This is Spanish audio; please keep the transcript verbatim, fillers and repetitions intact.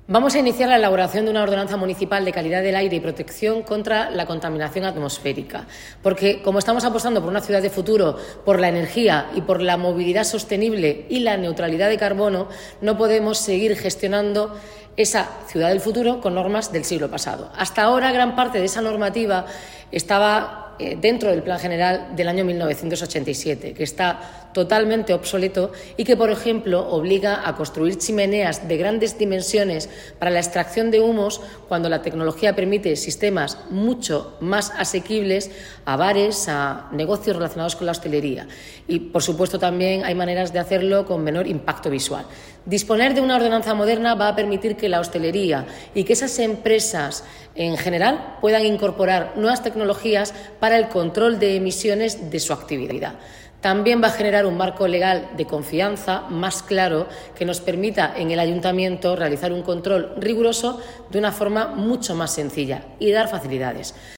Vamos a iniciar la elaboración de una ordenanza municipal de calidad del aire y protección contra la contaminación atmosférica, porque como estamos apostando por una ciudad de futuro, por la energía y por la movilidad sostenible y la neutralidad de carbono, no podemos seguir gestionando esa ciudad del futuro con normas del siglo pasado. Hasta ahora, gran parte de esa normativa estaba eh, dentro del Plan General del año mil novecientos ochenta y siete, que está totalmente obsoleto y que, por ejemplo, obliga a construir chimeneas de grandes dimensiones para la extracción de humos cuando la tecnología permite sistemas mucho más asequibles a bares, a negocios relacionados con la hostelería. Y, por supuesto, también hay maneras de hacerlo con menor impacto visual. Disponer de una ordenanza moderna va a permitir que la hostelería y que esas empresas en general puedan incorporar nuevas tecnologías para el control de emisiones de su actividad. También va a generar un marco legal de confianza más claro que nos permita en el ayuntamiento realizar un control riguroso de una forma mucho más sencilla y dar facilidades.